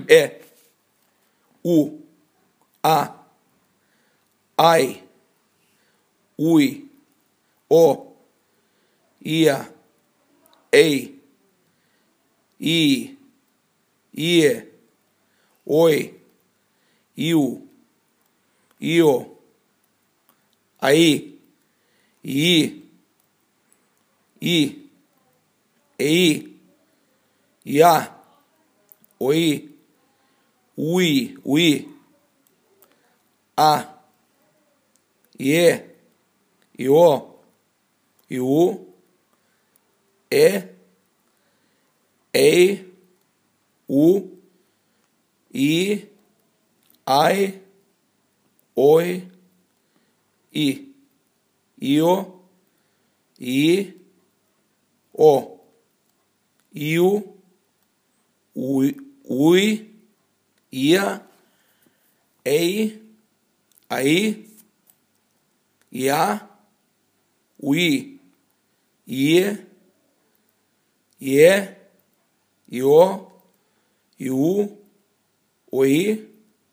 É, u, a, ai, ui, o, ia, ei, i, ie, oi, iu, io, aí, i, ei, ia, oi, ui, a, ie, io, iu, e, ei, u, i, ai, oi, i, io, i, o, iu, ui, ia, ei, aí, ia, ui, ie, io, iu, oi,